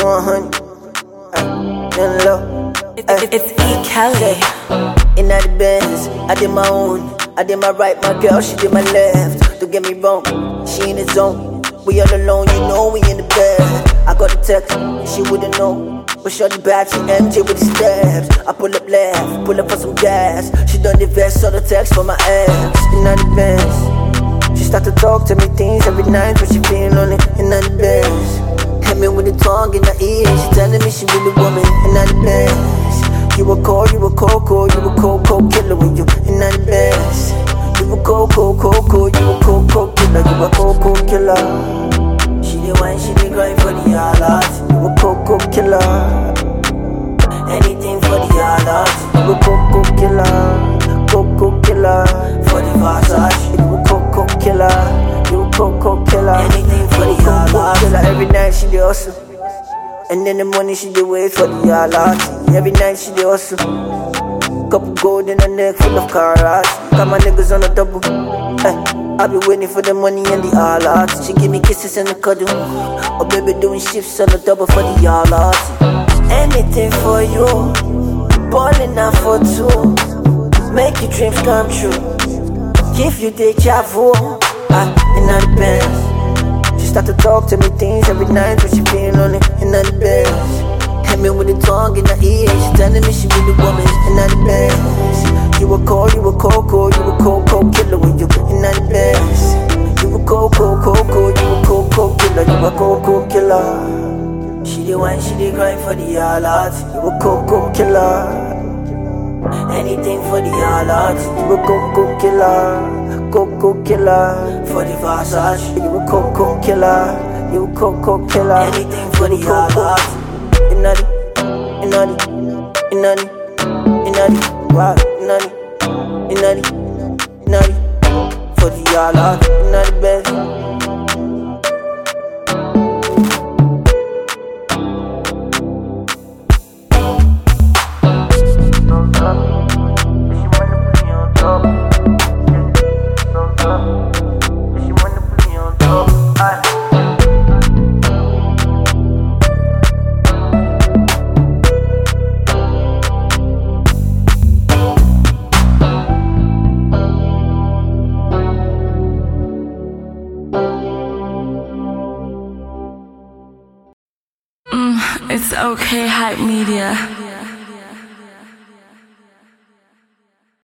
100. In low. It's E. Kelly. In the Benz, I did my own. I did my right, my girl, she did my left. Don't get me wrong, she in the zone. We all alone, you know we in the bed. I got the text, she wouldn't know. But shorty bad, she MJ with the steps. I pull up left, pull up for some gas. She done the vest, saw the text for my ex. In the Benz, she start to talk to me things every night, but she feeling on it. In the Benz, hit me with the tongue in the ear. She telling me she really want me. In the Benz, you a cold killer when you in the Benz. You a cold killer, you a cold killer. She the wine, she the grind for the alert. You a cold killer. Anything for the alert. You a cold killer. For the Versace. You a cold killer. You a cold killer. Anything for the alert. Every night she the hustle. And in the morning she dey wait for the alert. Every night she dey hustle. Couple gold in her neck full of carats. Got my niggas on a double. I be waiting for the money and the alert. She give me kisses and a cuddle. Oh baby doing shifts on the double for the alert. Anything for you. Ballin' out for two. Make your dreams come true. Give you deja vu. In the Benz. She start to talk to me things every night, but she feeling on it. In the Benz, hit me with the tongue in the ear. She telling me she really want me. In the Benz, you a cold killer when you in the Benz. You a cold killer, you a cold killer. She the wine, she the grind for the alert. You a cold killer. Anything for the alert. You a cold killer. For the Versace. You a cold killer. You a cold killer. Anything for the alert. Wow, for the alert. Inadi best. It's okay, Hype Media.